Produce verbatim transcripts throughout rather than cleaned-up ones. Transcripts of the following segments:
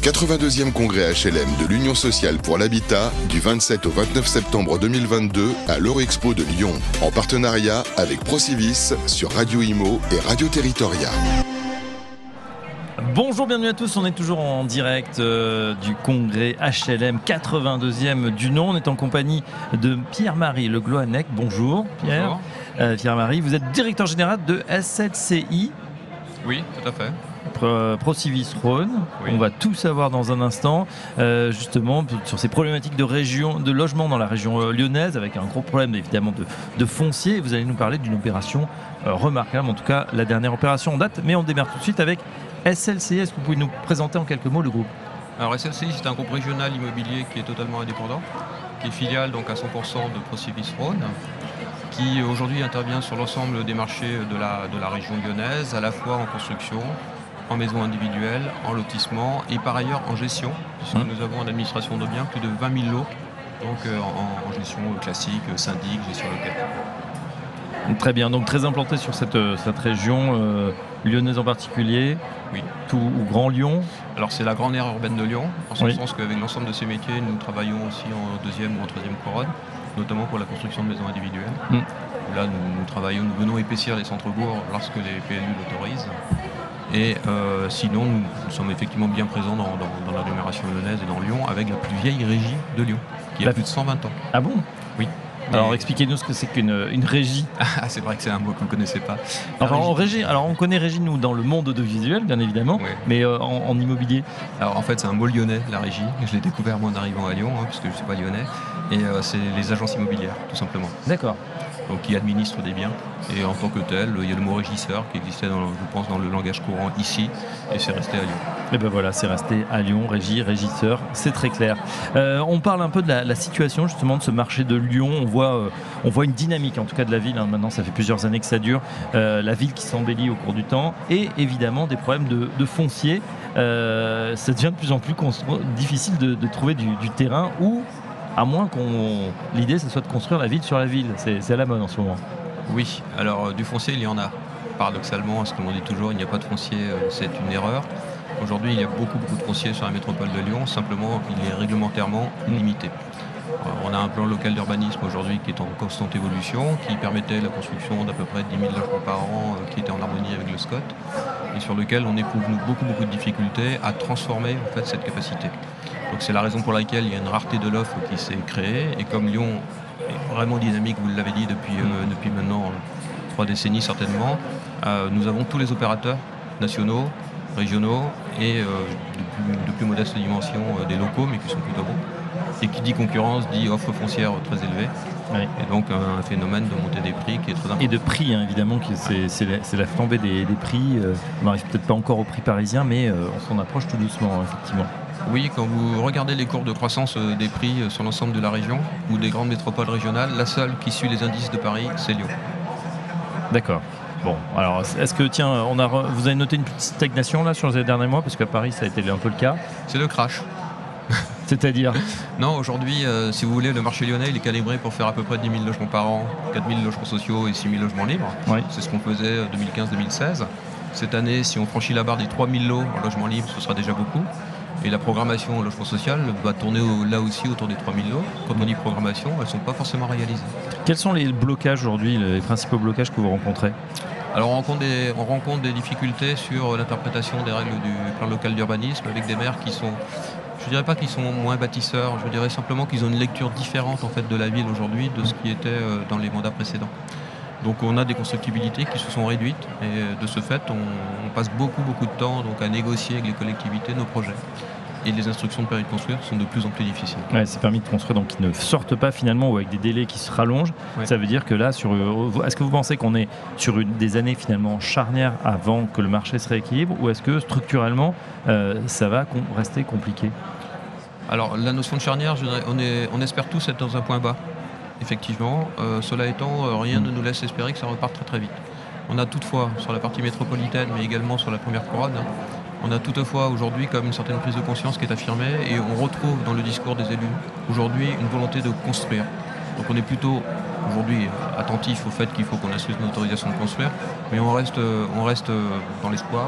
quatre-vingt-deuxième congrès H L M de l'Union sociale pour l'habitat du vingt-sept au vingt-neuf septembre deux mille vingt-deux à l'Eurexpo de Lyon, en partenariat avec Procivis sur Radio Imo et Radio Territoria. Bonjour, bienvenue à tous, on est toujours en direct euh, du congrès H L M quatre-vingt-deuxième du nom. On est en compagnie de Pierre-Marie Le Gloanec. Bonjour Pierre. Bonjour. Euh, Pierre-Marie, vous êtes directeur général de S L C I. Oui, tout à fait. Pro, Procivis Rhône. Oui. On va tout savoir dans un instant, euh, justement sur ces problématiques de région, de logement dans la région euh, lyonnaise, avec un gros problème évidemment de, de foncier. Vous allez nous parler d'une opération euh, remarquable, en tout cas la dernière opération en date. Mais on démarre tout de suite avec S L C I. Est-ce que vous pouvez nous présenter en quelques mots le groupe ? Alors S L C I, c'est un groupe régional immobilier qui est totalement indépendant, qui est filiale donc à cent pour cent de Procivis Rhône, qui aujourd'hui intervient sur l'ensemble des marchés de la, de la région lyonnaise, à la fois en construction, en maison individuelle, en lotissement et par ailleurs en gestion, puisque mmh. nous avons en administration de biens plus de vingt mille lots, donc euh, en, en gestion classique, syndic, gestion locale. Très bien, donc très implanté sur cette, cette région euh, lyonnaise en particulier. Oui. Tout ou Grand Lyon. Alors c'est la grande aire urbaine de Lyon, en ce oui. sens qu'avec l'ensemble de ces métiers, nous travaillons aussi en deuxième ou en troisième couronne, notamment pour la construction de maisons individuelles. Mmh. Là, nous, nous travaillons, nous venons épaissir les centres-bourgs lorsque les P L U l'autorisent. Et euh, sinon, nous, nous sommes effectivement bien présents dans, dans, dans l'agglomération lyonnaise et dans Lyon, avec la plus vieille régie de Lyon, qui a la... plus de cent vingt ans. Ah bon ? Oui. Alors mais... expliquez-nous ce que c'est qu'une une régie. Ah, c'est vrai que c'est un mot qu'on ne connaissait pas. Alors, régie... En régie, alors on connaît régie nous dans le monde audiovisuel bien évidemment, oui. mais euh, en, en immobilier. Alors en fait c'est un mot lyonnais, la régie. Je l'ai découvert moi en arrivant à Lyon, hein, puisque je ne suis pas lyonnais. Et euh, c'est les agences immobilières tout simplement. D'accord. Donc qui administrent des biens. Et en tant que tel, il y a le mot régisseur qui existait dans, je pense, dans le langage courant ici, et c'est resté à Lyon. Et ben voilà, c'est resté à Lyon, régie, régisseur, c'est très clair. Euh, on parle un peu de la, la situation justement de ce marché de Lyon. On voit, euh, on voit une dynamique en tout cas de la ville. Hein. Maintenant, ça fait plusieurs années que ça dure. Euh, la ville qui s'embellit au cours du temps, et évidemment des problèmes de, de foncier. Euh, ça devient de plus en plus constru- difficile de, de trouver du, du terrain où, à moins qu'on l'idée, ce soit de construire la ville sur la ville. C'est, c'est à la mode en ce moment. Oui, alors euh, du foncier, il y en a. Paradoxalement, ce qu'on dit toujours, il n'y a pas de foncier, euh, c'est une erreur. Aujourd'hui, il y a beaucoup, beaucoup de foncier sur la métropole de Lyon. Simplement, il est réglementairement limité. Euh, on a un plan local d'urbanisme aujourd'hui qui est en constante évolution, qui permettait la construction d'à peu près dix mille logements par an, euh, qui était en harmonie avec le SCOT, et sur lequel on éprouve nous, beaucoup, beaucoup de difficultés à transformer en fait, cette capacité. Donc c'est la raison pour laquelle il y a une rareté de l'offre qui s'est créée. Et comme Lyon est vraiment dynamique, vous l'avez dit, depuis, euh, depuis maintenant euh, trois décennies certainement, euh, nous avons tous les opérateurs nationaux, régionaux et euh, de, plus, de plus modeste dimension euh, des locaux, mais qui sont plutôt bons. Et qui dit concurrence, dit offre foncière très élevée. Oui. Et donc un phénomène de montée des prix qui est très important. Et de prix, hein, évidemment, qui, c'est, c'est, la, c'est la flambée des, des prix. Euh, on n'arrive peut-être pas encore au prix parisien, mais euh, on s'en approche tout doucement, hein, effectivement. Oui, quand vous regardez les courbes de croissance des prix sur l'ensemble de la région ou des grandes métropoles régionales, la seule qui suit les indices de Paris, c'est Lyon. D'accord. Bon, alors est-ce que, tiens, on a, vous avez noté une petite stagnation là sur les derniers mois, parce qu'à Paris, ça a été un peu le cas. C'est le crash. C'est-à-dire ? Non, aujourd'hui, euh, si vous voulez, le marché lyonnais, il est calibré pour faire à peu près dix mille logements par an, quatre mille logements sociaux et six mille logements libres. Oui. C'est ce qu'on faisait deux mille quinze deux mille seize. Cette année, si on franchit la barre des trois mille lots en logements libres, ce sera déjà beaucoup. Et la programmation en logement social va tourner au, là aussi autour des trois mille lots. Quand on dit programmation, elles ne sont pas forcément réalisées. Quels sont les blocages aujourd'hui, les principaux blocages que vous rencontrez ? Alors on rencontre, des, on rencontre des difficultés sur l'interprétation des règles du plan local d'urbanisme avec des maires qui sont, je ne dirais pas qu'ils sont moins bâtisseurs, je dirais simplement qu'ils ont une lecture différente en fait, de la ville aujourd'hui de ce qui était dans les mandats précédents. Donc on a des constructibilités qui se sont réduites et de ce fait on, on passe beaucoup beaucoup de temps donc, à négocier avec les collectivités nos projets. Et les instructions de permis de construire sont de plus en plus difficiles. Ouais, ces permis de construire donc, qui ne sortent pas finalement ou avec des délais qui se rallongent. Ouais. Ça veut dire que là, sur, est-ce que vous pensez qu'on est sur une, des années finalement charnières avant que le marché se rééquilibre, ou est-ce que structurellement euh, ça va com- rester compliqué ? Alors la notion de charnière, je dirais, on, est, on espère tous être dans un point bas. Effectivement, euh, cela étant, euh, rien mmh. ne nous laisse espérer que ça reparte très très vite. On a toutefois sur la partie métropolitaine, mais également sur la première couronne, hein, on a toutefois aujourd'hui comme une certaine prise de conscience qui est affirmée et on retrouve dans le discours des élus aujourd'hui une volonté de construire. Donc on est plutôt aujourd'hui attentif au fait qu'il faut qu'on assure une autorisation de construire, mais on reste, on reste dans l'espoir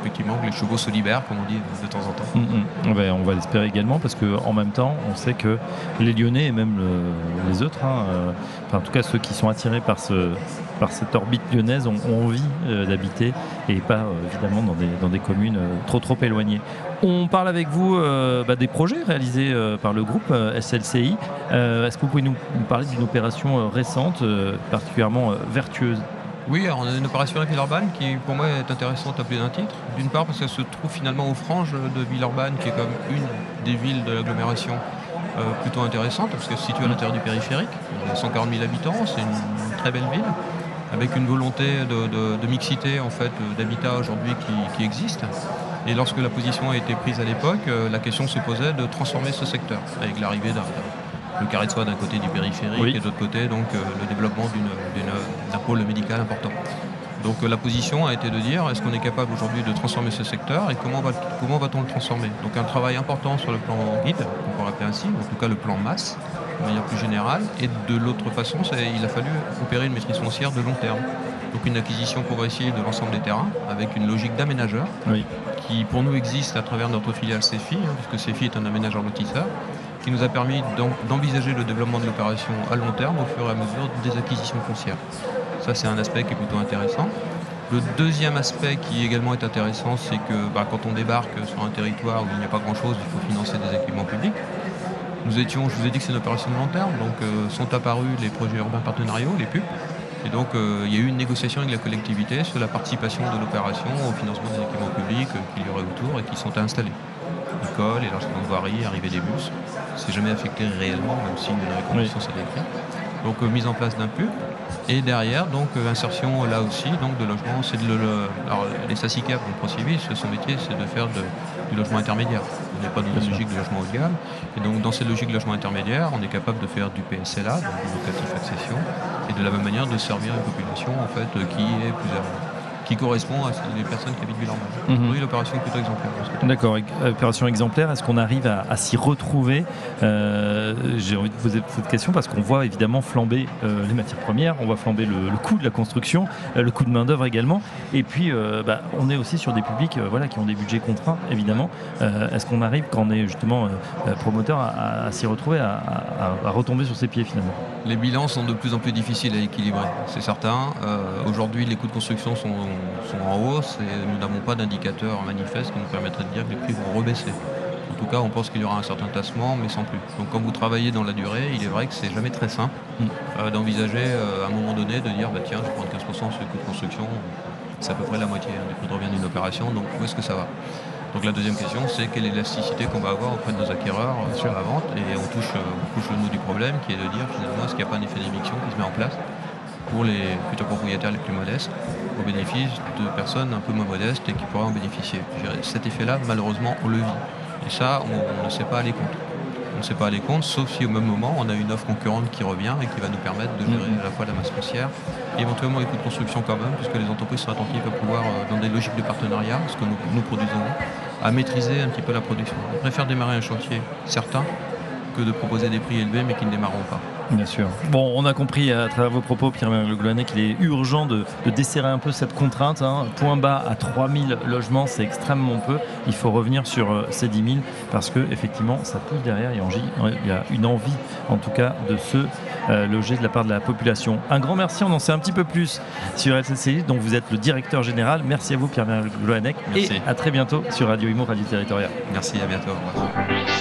effectivement que les chevaux se libèrent, comme on dit de temps en temps. Mmh, mmh. On va l'espérer également, parce qu'en même temps, on sait que les Lyonnais et même le, les autres, hein, euh, enfin, en tout cas ceux qui sont attirés par, ce, par cette orbite lyonnaise, ont, ont envie euh, d'habiter et pas euh, évidemment dans des, dans des communes euh, trop trop éloignées. On parle avec vous euh, bah, des projets réalisés euh, par le groupe euh, S L C I. Euh, est-ce que vous pouvez nous, nous parler d'une opération euh, récente, euh, particulièrement euh, vertueuse? Oui, alors on a une opération à Villeurbanne qui pour moi est intéressante à plus d'un titre. D'une part parce qu'elle se trouve finalement aux franges de Villeurbanne, qui est comme une des villes de l'agglomération euh, plutôt intéressante, parce qu'elle se situe à l'intérieur du périphérique. Il y a cent quarante mille habitants, c'est une très belle ville, avec une volonté de, de, de mixité en fait, d'habitat aujourd'hui qui, qui existe. Et lorsque la position a été prise à l'époque, euh, la question se posait de transformer ce secteur, avec l'arrivée d'un le carré de soie d'un côté du périphérique oui. et de l'autre côté donc euh, le développement d'une, d'une, d'un pôle médical important. Donc euh, la position a été de dire est-ce qu'on est capable aujourd'hui de transformer ce secteur et comment, va, comment va-t-on le transformer? Donc un travail important sur le plan guide, on peut l'appeler ainsi, en tout cas le plan masse, de manière plus générale, et de l'autre façon, c'est, il a fallu opérer une maîtrise foncière de long terme. Donc une acquisition progressive de l'ensemble des terrains avec une logique d'aménageur oui. qui pour nous existe à travers notre filiale CEFI, hein, puisque CEFI est un aménageur lotisseur, qui nous a permis d'envisager le développement de l'opération à long terme au fur et à mesure des acquisitions foncières. Ça, c'est un aspect qui est plutôt intéressant. Le deuxième aspect qui également est intéressant, c'est que bah, quand on débarque sur un territoire où il n'y a pas grand-chose, il faut financer des équipements publics. Nous étions, je vous ai dit que c'est une opération de long terme, donc euh, sont apparus les projets urbains partenariaux, les P U P. Et donc, euh, il y a eu une négociation avec la collectivité sur la participation de l'opération au financement des équipements publics euh, qu'il y aurait autour et qui sont installés. École, élargissement de voirie, arrivée des bus. C'est jamais affecté réellement, même si une reconduction s'est décrite. Donc euh, mise en place d'un P U P. Et derrière, donc euh, insertion là aussi donc de logement. C'est de le, le, alors les SACICAP, donc ProCivis, son métier, c'est de faire de, du logement intermédiaire. On n'est pas dans une logique de logement haut de gamme. Et donc dans cette logique de logement intermédiaire, on est capable de faire du P S L A, donc du locatif accession, et de la même manière de servir une population en fait qui est plus qui correspond à les personnes qui habitent Villeurbanne. Mm-hmm. Oui, l'opération est plutôt exemplaire. D'accord, opération exemplaire. Est-ce qu'on arrive à, à s'y retrouver? euh, J'ai envie de poser cette question parce qu'on voit évidemment flamber euh, les matières premières, on voit flamber le, le coût de la construction, euh, le coût de main-d'œuvre également. Et puis, euh, bah, on est aussi sur des publics euh, voilà, qui ont des budgets contraints, évidemment. Euh, est-ce qu'on arrive, quand on est justement euh, promoteur, à, à, à s'y retrouver, à, à, à retomber sur ses pieds finalement? Les bilans sont de plus en plus difficiles à équilibrer, c'est certain. Euh, aujourd'hui, les coûts de construction sont sont en hausse et nous n'avons pas d'indicateurs manifestes qui nous permettraient de dire que les prix vont rebaisser. En tout cas, on pense qu'il y aura un certain tassement, mais sans plus. Donc quand vous travaillez dans la durée, il est vrai que c'est jamais très simple euh, d'envisager euh, à un moment donné de dire bah, tiens, je vais prendre quinze pour cent sur les coûts de construction, c'est à peu près la moitié hein, du prix de revient d'une opération, donc où est-ce que ça va? Donc la deuxième question, c'est quelle est l'élasticité qu'on va avoir auprès de nos acquéreurs euh, sur la vente, et on touche, euh, on touche le nœud du problème qui est de dire finalement est-ce qu'il n'y a pas un effet d'éviction qui se met en place pour les futurs propriétaires les plus modestes, au bénéfice de personnes un peu moins modestes et qui pourraient en bénéficier. Cet effet-là, malheureusement, on le vit. Et ça, on, on ne sait pas aller contre. On ne sait pas aller contre, sauf si au même moment, on a une offre concurrente qui revient et qui va nous permettre de gérer à la fois la masse foncière et éventuellement les coûts de construction quand même, puisque les entreprises sont attentives à pouvoir, dans des logiques de partenariat, ce que nous, nous produisons, à maîtriser un petit peu la production. On préfère démarrer un chantier certain que de proposer des prix élevés mais qui ne démarreront pas. Bien sûr. Bon, on a compris à travers vos propos, Pierre-Emmanuel Le Glouannet, qu'il est urgent de, de desserrer un peu cette contrainte. Hein. Point bas à trois mille logements, c'est extrêmement peu. Il faut revenir sur euh, ces dix mille parce que effectivement, ça pousse derrière. Il y a une envie, en tout cas, de se euh, loger de la part de la population. Un grand merci. On en sait un petit peu plus sur S L C I, dont vous êtes le directeur général. Merci à vous, Pierre-Emmanuel Le Glouannet, et à très bientôt sur Radio Imo, Radio Territoria. Merci, à bientôt. Au revoir.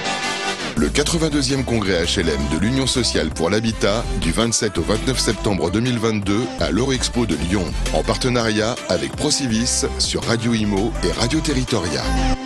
Le quatre-vingt-deuxième congrès H L M de l'Union sociale pour l'habitat du vingt-sept au vingt-neuf septembre deux mille vingt-deux à l'Eurexpo de Lyon, en partenariat avec ProCivis sur Radio Imo et Radio Territoria.